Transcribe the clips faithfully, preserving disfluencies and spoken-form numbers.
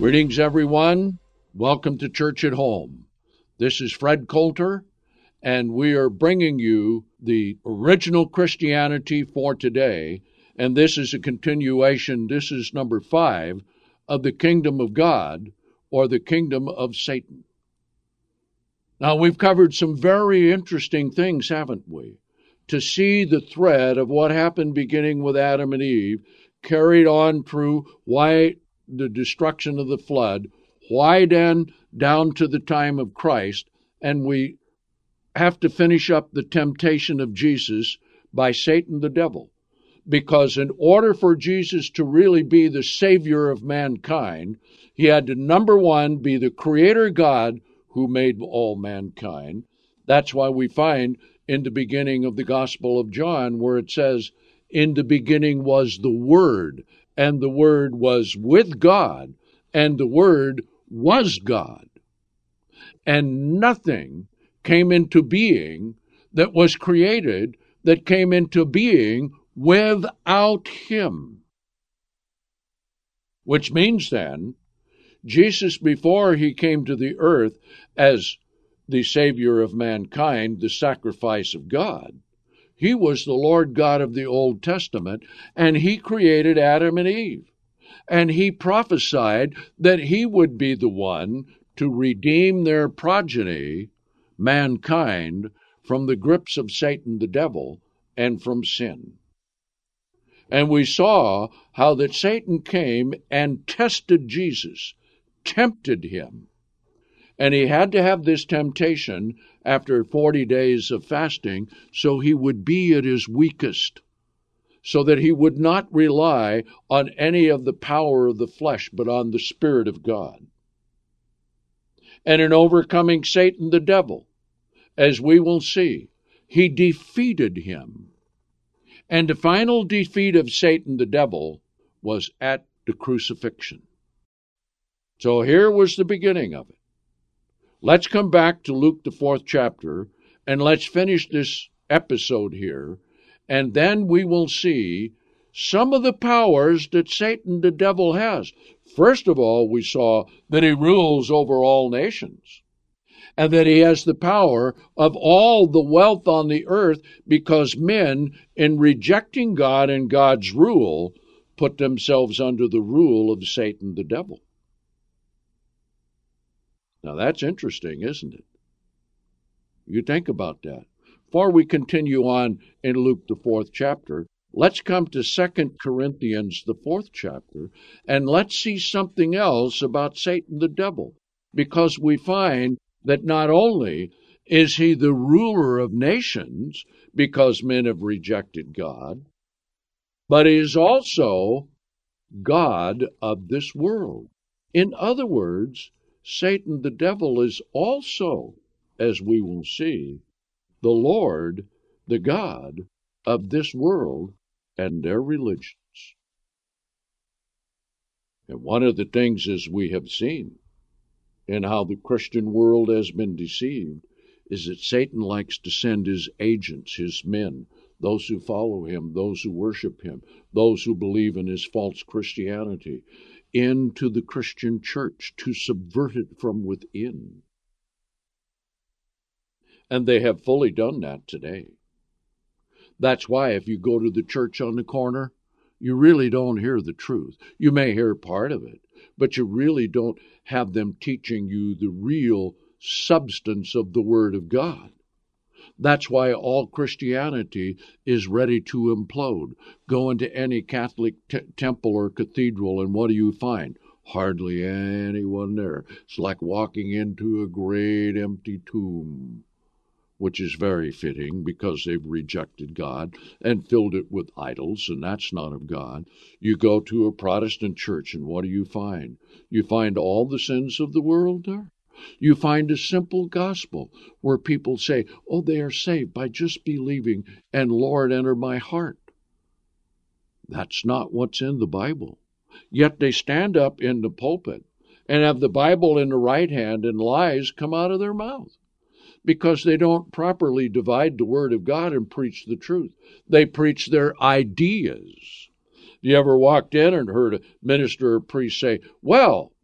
Greetings, everyone. Welcome to Church at Home. This is Fred Coulter, and we are bringing you the original Christianity for today, and this is a continuation. This is number five of the Kingdom of God, or the Kingdom of Satan. Now, we've covered some very interesting things, haven't we? To see the thread of what happened beginning with Adam and Eve, carried on through why the destruction of the flood, why then down to the time of Christ, and we have to finish up the temptation of Jesus by Satan the devil. Because in order for Jesus to really be the Savior of mankind, he had to, number one, be the Creator God who made all mankind. That's why we find in the beginning of the Gospel of John where it says, "In the beginning was the Word, and the Word was with God, and the Word was God. And nothing came into being that was created that came into being without him." Which means then, Jesus, before he came to the earth as the Savior of mankind, the sacrifice of God, he was the Lord God of the Old Testament, and he created Adam and Eve. And he prophesied that he would be the one to redeem their progeny, mankind, from the grips of Satan the devil and from sin. And we saw how that Satan came and tested Jesus, tempted him. And he had to have this temptation after forty days of fasting so he would be at his weakest, so that he would not rely on any of the power of the flesh, but on the Spirit of God. And in overcoming Satan the devil, as we will see, he defeated him. And the final defeat of Satan the devil was at the crucifixion. So here was the beginning of it. Let's come back to Luke, the fourth chapter, and let's finish this episode here, and then we will see some of the powers that Satan the devil has. First of all, we saw that he rules over all nations, and that he has the power of all the wealth on the earth because men, in rejecting God and God's rule, put themselves under the rule of Satan the devil. Now that's interesting, isn't it? You think about that. Before we continue on in Luke, the fourth chapter, let's come to Second Corinthians, the fourth chapter, and let's see something else about Satan the devil. Because we find that not only is he the ruler of nations, because men have rejected God, but he is also God of this world. In other words, Satan the devil is also, as we will see, the Lord, the God of this world and their religions. And one of the things, as we have seen, in how the Christian world has been deceived, is that Satan likes to send his agents, his men, those who follow him, those who worship him, those who believe in his false Christianity, into the Christian church to subvert it from within. And they have fully done that today. That's why if you go to the church on the corner, you really don't hear the truth. You may hear part of it, but you really don't have them teaching you the real substance of the Word of God. That's why all Christianity is ready to implode. Go into any Catholic t- temple or cathedral, and what do you find? Hardly anyone there. It's like walking into a great empty tomb, which is very fitting because they've rejected God and filled it with idols, and that's not of God. You go to a Protestant church, and what do you find? You find all the sins of the world there. You find a simple gospel where people say, oh, they are saved by just believing, and Lord, enter my heart. That's not what's in the Bible. Yet they stand up in the pulpit and have the Bible in the right hand, and lies come out of their mouth because they don't properly divide the Word of God and preach the truth. They preach their ideas. You ever walked in and heard a minister or priest say, well,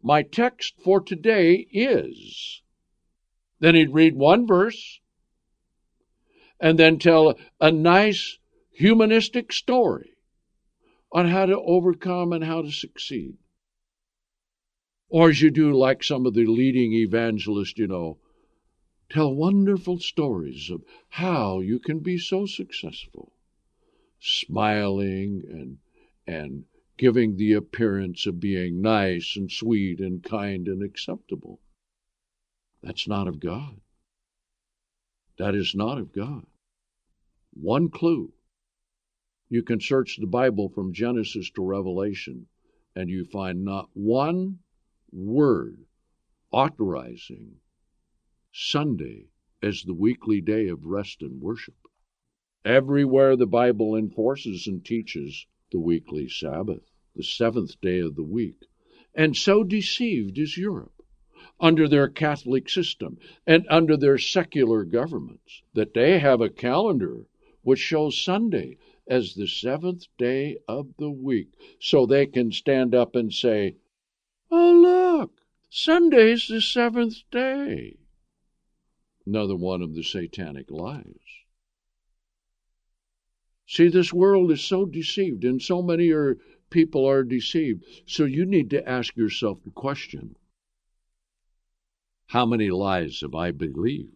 my text for today is. Then he'd read one verse and then tell a nice humanistic story on how to overcome and how to succeed. Or as you do like some of the leading evangelists, you know, tell wonderful stories of how you can be so successful, smiling and and giving the appearance of being nice and sweet and kind and acceptable. That's not of God. That is not of God. One clue. You can search the Bible from Genesis to Revelation, and you find not one word authorizing Sunday as the weekly day of rest and worship. Everywhere the Bible enforces and teaches the weekly Sabbath, the seventh day of the week. And so deceived is Europe, under their Catholic system and under their secular governments, that they have a calendar which shows Sunday as the seventh day of the week, so they can stand up and say, "Oh, look, Sunday's the seventh day." Another one of the satanic lies. See, this world is so deceived, and so many are, people are deceived. So you need to ask yourself the question, how many lies have I believed?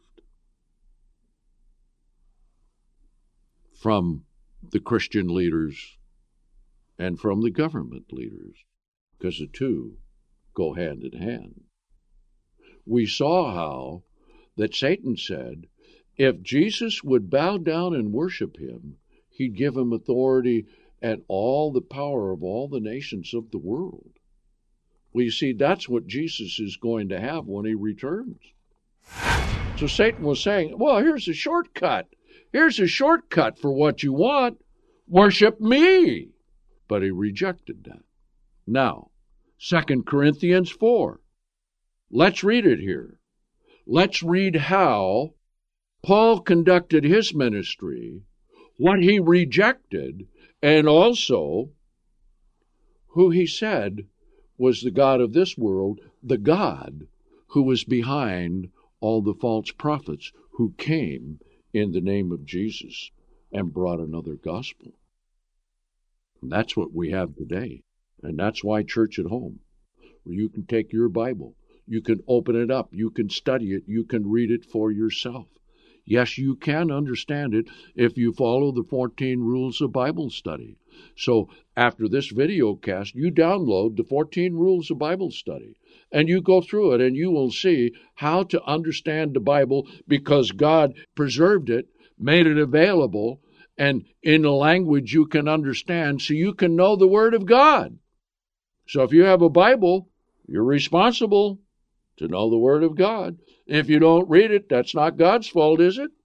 From the Christian leaders and from the government leaders, because the two go hand in hand. We saw how that Satan said, if Jesus would bow down and worship him, he'd give him authority and all the power of all the nations of the world. Well, you see, that's what Jesus is going to have when he returns. So Satan was saying, well, here's a shortcut. Here's a shortcut for what you want. Worship me. But he rejected that. Now, Second Corinthians four. Let's read it here. Let's read how Paul conducted his ministry, what he rejected, and also who he said was the God of this world, the God who was behind all the false prophets who came in the name of Jesus and brought another gospel. And that's what we have today. And that's why Church at Home, where you can take your Bible, you can open it up, you can study it, you can read it for yourself. Yes, you can understand it if you follow the fourteen rules of Bible study. So after this video cast, you download the fourteen rules of Bible study, and you go through it, and you will see how to understand the Bible, because God preserved it, made it available, and in a language you can understand, so you can know the Word of God. So if you have a Bible, you're responsible to know the Word of God. If you don't read it, that's not God's fault, is it?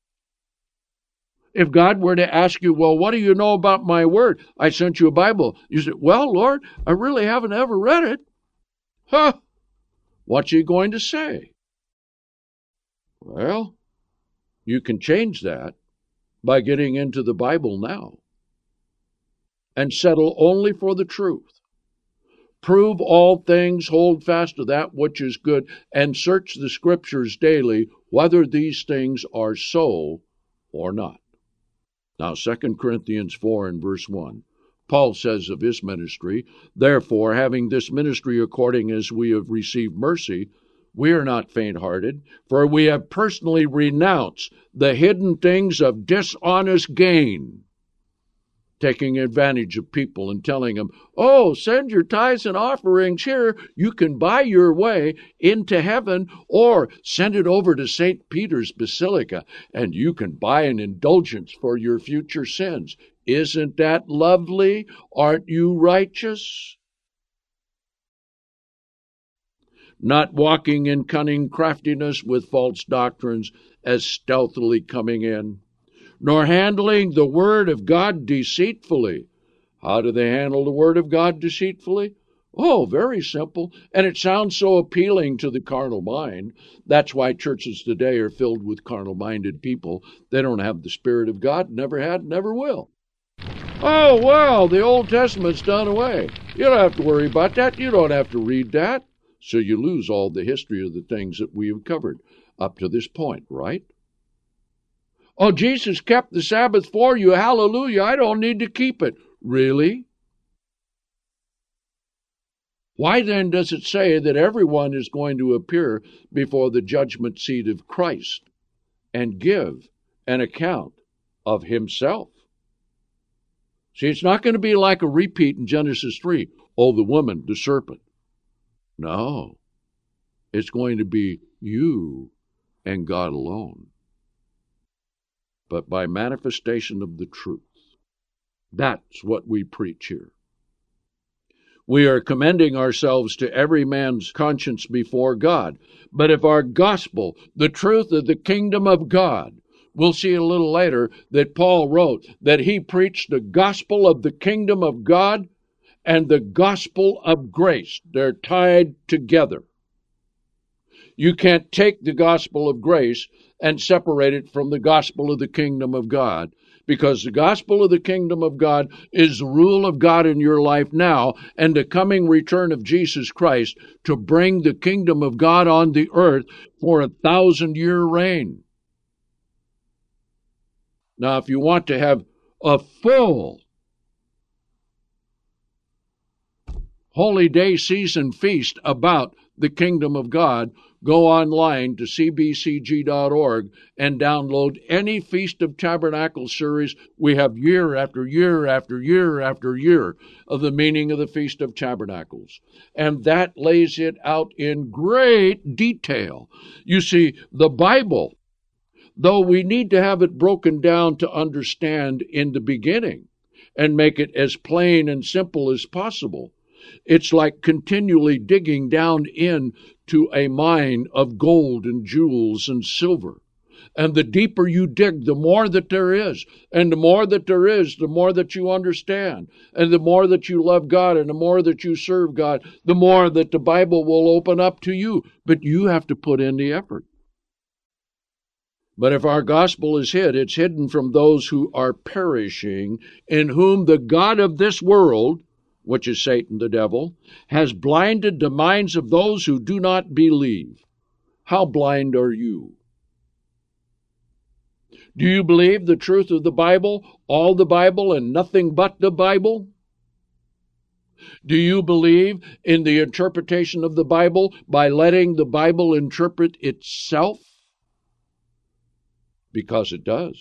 If God were to ask you, well, what do you know about my Word? I sent you a Bible. You say, well, Lord, I really haven't ever read it. Huh? What's he going to say? Well, you can change that by getting into the Bible now and settle only for the truth. Prove all things, hold fast to that which is good, and search the Scriptures daily, whether these things are so or not. Now, Second Corinthians four and verse one, Paul says of his ministry, therefore, having this ministry according as we have received mercy, we are not faint-hearted, for we have personally renounced the hidden things of dishonest gain, taking advantage of people and telling them, oh, send your tithes and offerings here. You can buy your way into heaven, or send it over to Saint Peter's Basilica, and you can buy an indulgence for your future sins. Isn't that lovely? Aren't you righteous? Not walking in cunning craftiness with false doctrines as stealthily coming in, nor handling the word of God deceitfully. How do they handle the word of God deceitfully? Oh, very simple. And it sounds so appealing to the carnal mind. That's why churches today are filled with carnal-minded people. They don't have the Spirit of God, never had, never will. Oh, well, the Old Testament's done away. You don't have to worry about that. You don't have to read that. So you lose all the history of the things that we have covered up to this point, right? Oh, Jesus kept the Sabbath for you. Hallelujah. I don't need to keep it. Really? Why then does it say that everyone is going to appear before the judgment seat of Christ and give an account of himself? See, it's not going to be like a repeat in Genesis three. Oh, the woman, the serpent. No. It's going to be you and God alone. But by manifestation of the truth. That's what we preach here. We are commending ourselves to every man's conscience before God. But if our gospel, the truth of the kingdom of God, we'll see a little later that Paul wrote that he preached the gospel of the kingdom of God and the gospel of grace. They're tied together. You can't take the gospel of grace and separate it from the gospel of the kingdom of God, because the gospel of the kingdom of God is the rule of God in your life now and the coming return of Jesus Christ to bring the kingdom of God on the earth for a thousand-year reign. Now, if you want to have a full holy day season feast about the kingdom of God, go online to c b c g dot org and download any Feast of Tabernacles series we have year after year after year after year of the meaning of the Feast of Tabernacles. And that lays it out in great detail. You see, the Bible, though we need to have it broken down to understand in the beginning and make it as plain and simple as possible, it's like continually digging down into a mine of gold and jewels and silver. And the deeper you dig, the more that there is. And the more that there is, the more that you understand. And the more that you love God and the more that you serve God, the more that the Bible will open up to you. But you have to put in the effort. But if our gospel is hid, it's hidden from those who are perishing, in whom the God of this world, which is Satan the devil, has blinded the minds of those who do not believe. How blind are you? Do you believe the truth of the Bible, all the Bible, and nothing but the Bible? Do you believe in the interpretation of the Bible by letting the Bible interpret itself? Because it does.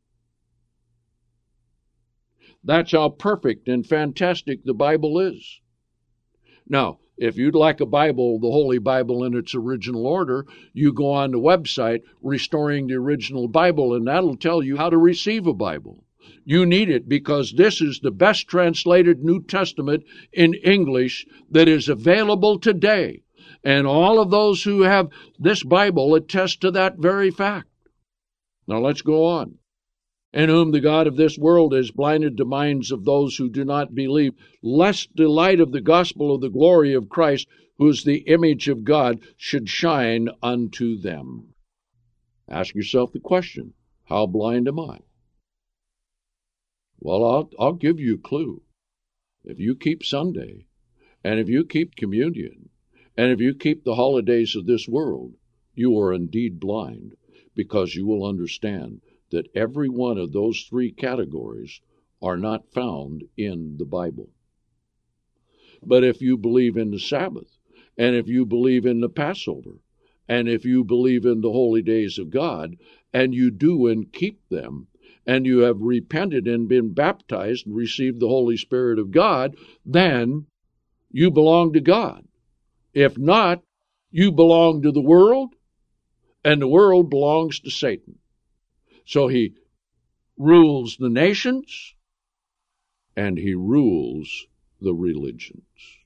That's how perfect and fantastic the Bible is. Now, if you'd like a Bible, the Holy Bible in its original order, you go on the website, Restoring the Original Bible, and that'll tell you how to receive a Bible. You need it because this is the best translated New Testament in English that is available today. And all of those who have this Bible attest to that very fact. Now let's go on. In whom the God of this world has blinded the minds of those who do not believe, lest the light of the gospel of the glory of Christ, who is the image of God, should shine unto them. Ask yourself the question, how blind am I? Well, I'll, I'll give you a clue. If you keep Sunday, and if you keep communion, and if you keep the holidays of this world, you are indeed blind, because you will understand that every one of those three categories are not found in the Bible. But if you believe in the Sabbath, and if you believe in the Passover, and if you believe in the holy days of God, and you do and keep them, and you have repented and been baptized and received the Holy Spirit of God, then you belong to God. If not, you belong to the world, and the world belongs to Satan. So he rules the nations, and he rules the religions.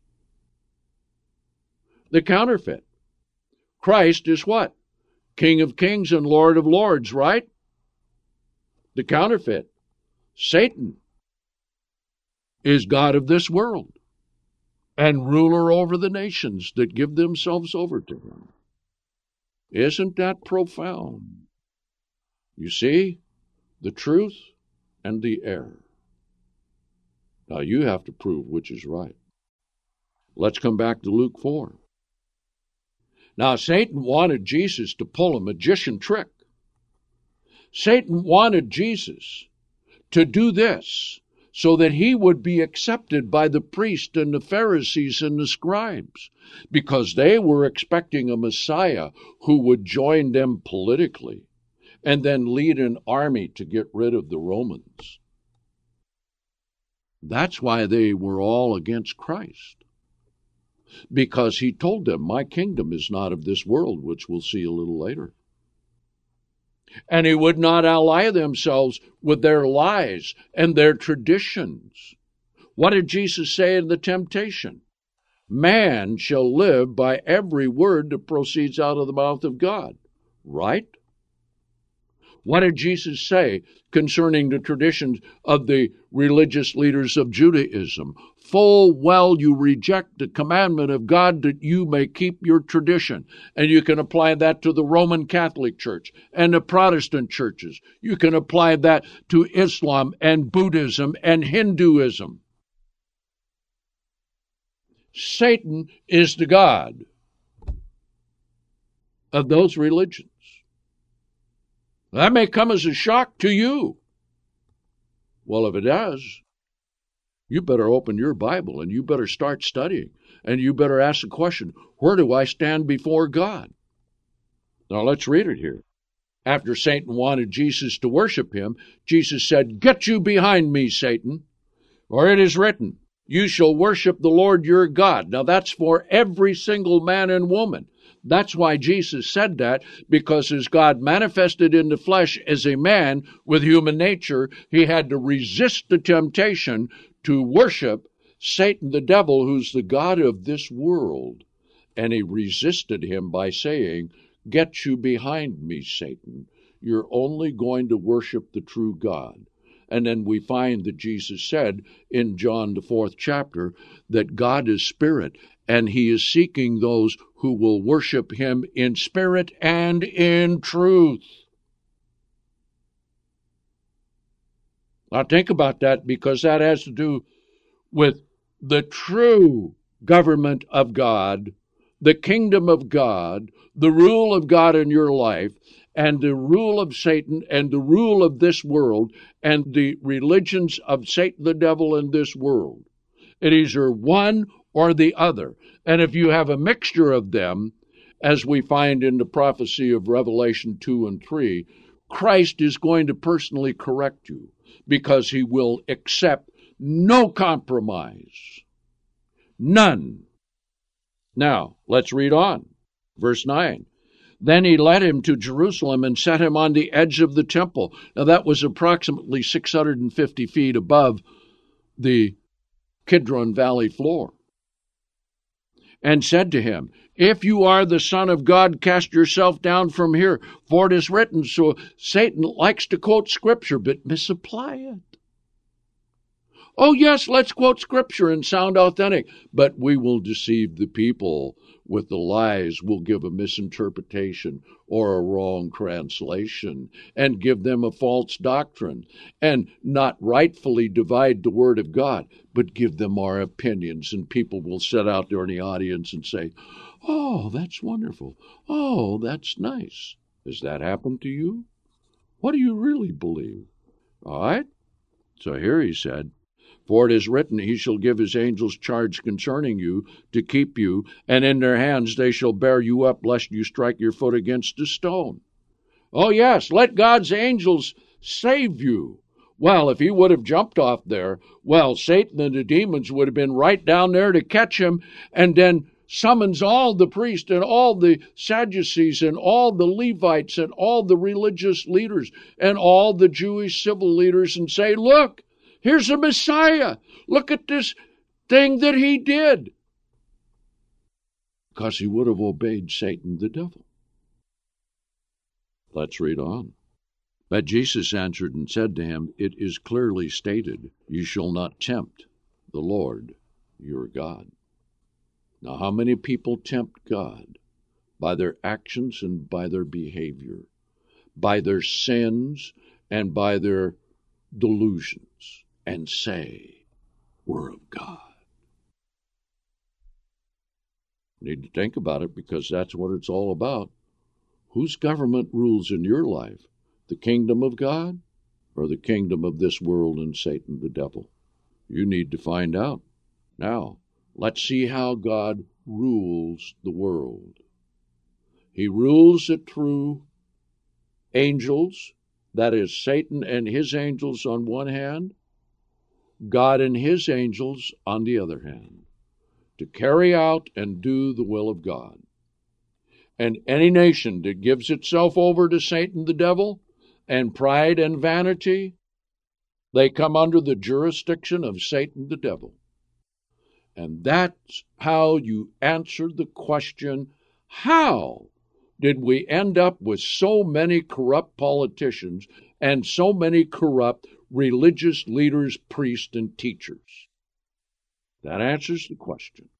The counterfeit. Christ is what? King of kings and Lord of lords, right? The counterfeit. Satan is God of this world and ruler over the nations that give themselves over to him. Isn't that profound? You see, the truth and the error. Now you have to prove which is right. Let's come back to Luke four. Now, Satan wanted Jesus to pull a magician trick. Satan wanted Jesus to do this so that he would be accepted by the priests and the Pharisees and the scribes, because they were expecting a Messiah who would join them politically and then lead an army to get rid of the Romans. That's why they were all against Christ, because he told them, my kingdom is not of this world, which we'll see a little later. And he would not ally themselves with their lies and their traditions. What did Jesus say in the temptation? Man shall live by every word that proceeds out of the mouth of God. Right? What did Jesus say concerning the traditions of the religious leaders of Judaism? Full well you reject the commandment of God that you may keep your tradition. And you can apply that to the Roman Catholic Church and the Protestant churches. You can apply that to Islam and Buddhism and Hinduism. Satan is the god of those religions. That may come as a shock to you. Well, if it does, you better open your Bible and you better start studying. And you better ask the question, where do I stand before God? Now let's read it here. After Satan wanted Jesus to worship him, Jesus said, get you behind me, Satan, for it is written, you shall worship the Lord your God. Now that's for every single man and woman. That's why Jesus said that, because as God manifested in the flesh as a man with human nature, he had to resist the temptation to worship Satan the devil, who's the god of this world. And he resisted him by saying, get you behind me, Satan. You're only going to worship the true God. And then we find that Jesus said in John, the fourth chapter, that God is spirit, and he is seeking those who will worship him in spirit and in truth. Now think about that, because that has to do with the true government of God, the kingdom of God, the rule of God in your life, and the rule of Satan and the rule of this world and the religions of Satan the devil in this world. It is either one or the other. And if you have a mixture of them, as we find in the prophecy of Revelation two and three, Christ is going to personally correct you, because he will accept no compromise. None. Now, let's read on. Verse nine. Then he led him to Jerusalem and set him on the edge of the temple. Now that was approximately six hundred fifty feet above the Kidron Valley floor. And said to him, if you are the Son of God, cast yourself down from here, for it is written. So Satan likes to quote Scripture, but misapply it. Oh yes, let's quote Scripture and sound authentic, but we will deceive the people with the lies. We'll give a misinterpretation or a wrong translation and give them a false doctrine, and not rightfully divide the Word of God, but give them our opinions, and people will sit out there in the audience and say, oh, that's wonderful. Oh, that's nice. Has that happened to you? What do you really believe? All right? So here he said, for it is written, he shall give his angels charge concerning you, to keep you, and in their hands they shall bear you up, lest you strike your foot against a stone. Oh yes, let God's angels save you. Well, if he would have jumped off there, well, Satan and the demons would have been right down there to catch him, and then summons all the priests and all the Sadducees and all the Levites and all the religious leaders and all the Jewish civil leaders and say, look, here's a Messiah. Look at this thing that he did. Because he would have obeyed Satan the devil. Let's read on. But Jesus answered and said to him, it is clearly stated, you shall not tempt the Lord your God. Now, how many people tempt God? By their actions and by their behavior, by their sins and by their delusions, and say, we're of God. You need to think about it, because that's what it's all about. Whose government rules in your life? The kingdom of God or the kingdom of this world and Satan, the devil? You need to find out. Now, let's see how God rules the world. He rules it through angels, that is, Satan and his angels on one hand, God and his angels on the other hand, to carry out and do the will of God. And any nation that gives itself over to Satan the devil and pride and vanity, they come under the jurisdiction of Satan the devil. And that's how you answer the question, how did we end up with so many corrupt politicians and so many corrupt religious leaders, priests, and teachers? That answers the question.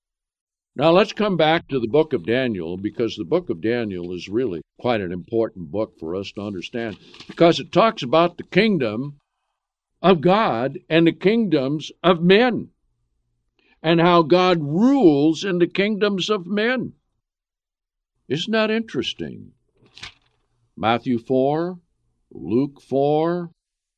Now let's come back to the book of Daniel, because the book of Daniel is really quite an important book for us to understand, because it talks about the kingdom of God and the kingdoms of men, and how God rules in the kingdoms of men. Isn't that interesting? Matthew four, Luke four,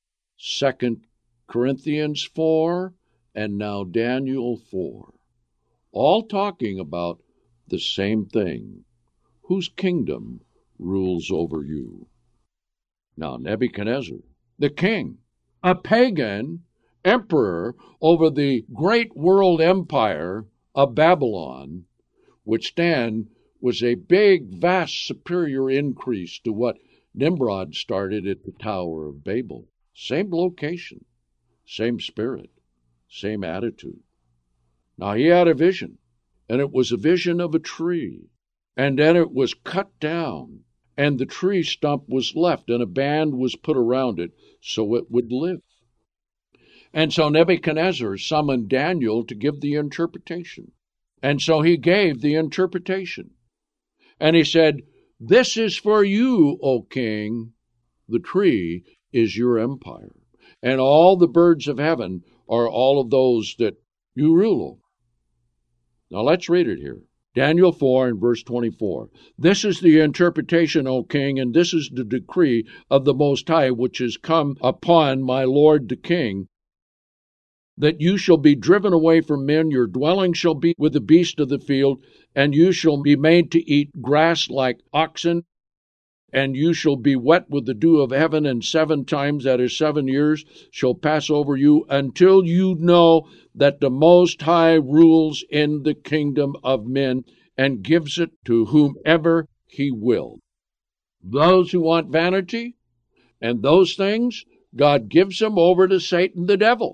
Second Corinthians four, and now Daniel four. All talking about the same thing. Whose kingdom rules over you? Now, Nebuchadnezzar, the king, a pagan emperor over the great world empire of Babylon, which then was a big, vast, superior increase to what Nimrod started at the Tower of Babel. Same location, same spirit, same attitude. Now, he had a vision, and it was a vision of a tree, and then it was cut down, and the tree stump was left, and a band was put around it so it would live. And so Nebuchadnezzar summoned Daniel to give the interpretation. And so he gave the interpretation. And he said, "This is for you, O king. The tree is your empire, and all the birds of heaven are all of those that you rule over." Now let's read it here. Daniel four and verse twenty-four. "This is the interpretation, O king, and this is the decree of the Most High, which is come upon my lord the king, that you shall be driven away from men, your dwelling shall be with the beasts of the field, and you shall be made to eat grass like oxen, and you shall be wet with the dew of heaven, and seven times, that is seven years, shall pass over you, until you know that the Most High rules in the kingdom of men, and gives it to whomever he will." Those who want vanity and those things, God gives them over to Satan the devil.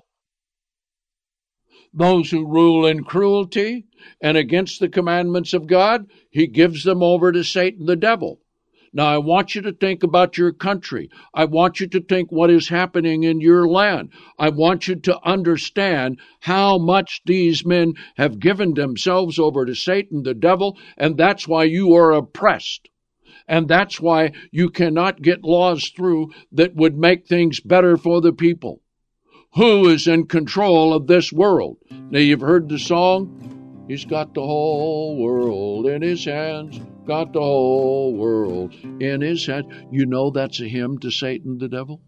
Those who rule in cruelty and against the commandments of God, he gives them over to Satan the devil. Now, I want you to think about your country. I want you to think what is happening in your land. I want you to understand how much these men have given themselves over to Satan the devil, and that's why you are oppressed. And that's why you cannot get laws through that would make things better for the people. Who is in control of this world? Now, you've heard the song, "He's got the whole world in his hands, got the whole world in his hands." You know that's a hymn to Satan the devil?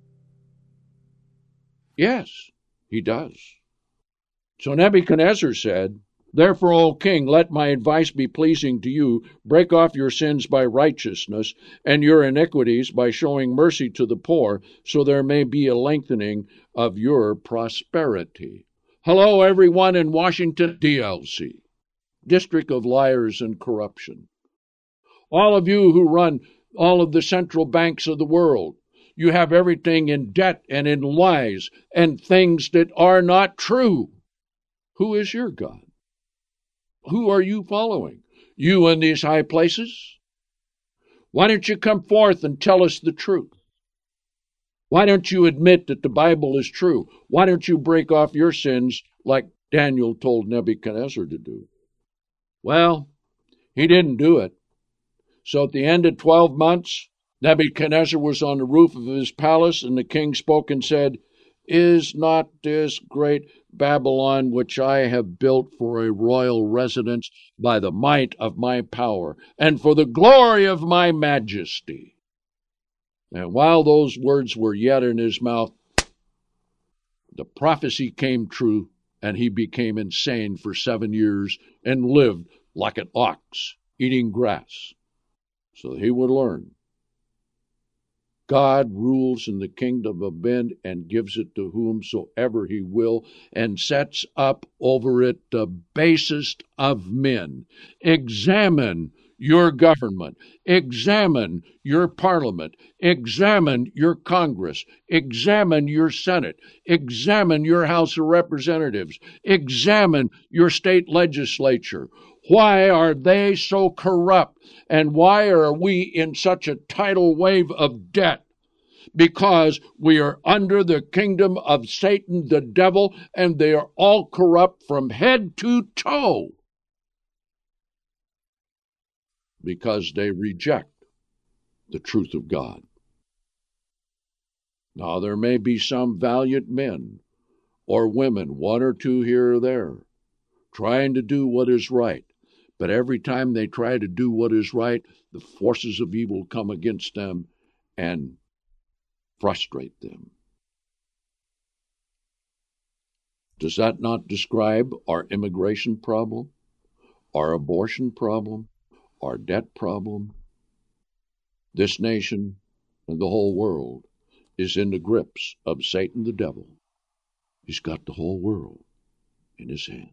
Yes, he does. So Nebuchadnezzar said, "Therefore, O king, let my advice be pleasing to you. Break off your sins by righteousness, and your iniquities by showing mercy to the poor, so there may be a lengthening of your prosperity." Hello, everyone in Washington, D L C, District of Liars and Corruption. All of you who run all of the central banks of the world, you have everything in debt and in lies and things that are not true. Who is your God? Who are you following? You in these high places? Why don't you come forth and tell us the truth? Why don't you admit that the Bible is true? Why don't you break off your sins like Daniel told Nebuchadnezzar to do? Well, he didn't do it. So at the end of twelve months, Nebuchadnezzar was on the roof of his palace, and the king spoke and said, Is not this great Babylon, which I have built for a royal residence by the might of my power and for the glory of my majesty? And while those words were yet in his mouth, the prophecy came true, and he became insane for seven years and lived like an ox eating grass. So he would learn. God rules in the kingdom of men and gives it to whomsoever he will, and sets up over it the basest of men. Examine your government. Examine your parliament. Examine your Congress. Examine your Senate. Examine your House of Representatives. Examine your state legislature. Why are they so corrupt? And why are we in such a tidal wave of debt? Because we are under the kingdom of Satan, the devil, and they are all corrupt from head to toe. Because they reject the truth of God. Now, there may be some valiant men or women, one or two here or there, trying to do what is right. But every time they try to do what is right, the forces of evil come against them and frustrate them. Does that not describe our immigration problem, our abortion problem, our debt problem? This nation and the whole world is in the grips of Satan the devil. He's got the whole world in his hands.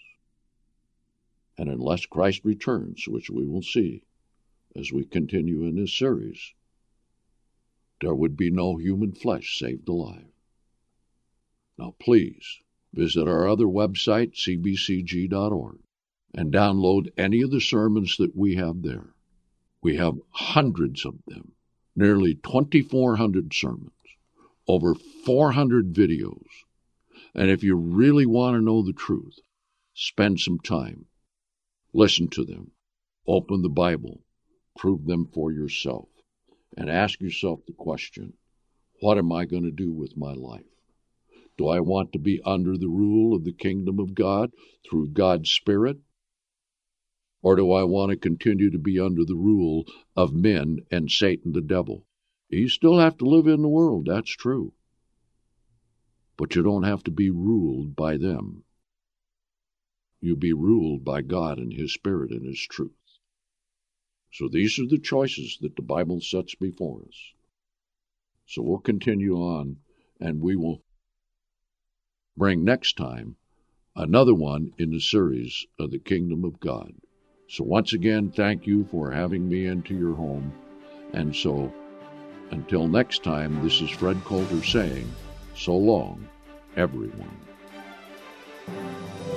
And unless Christ returns, which we will see as we continue in this series, there would be no human flesh saved alive. Now please visit our other website, c b c g dot org, and download any of the sermons that we have there. We have hundreds of them, nearly twenty-four hundred sermons, over four hundred videos. And if you really want to know the truth, spend some time. Listen to them. Open the Bible. Prove them for yourself. And ask yourself the question, what am I going to do with my life? Do I want to be under the rule of the kingdom of God through God's Spirit? Or do I want to continue to be under the rule of men and Satan the devil? You still have to live in the world, that's true. But you don't have to be ruled by them. You be ruled by God and His Spirit and His truth. So these are the choices that the Bible sets before us. So we'll continue on, and we will bring next time another one in the series of the Kingdom of God. So once again, thank you for having me into your home. And so until next time, this is Fred Coulter saying, so long, everyone.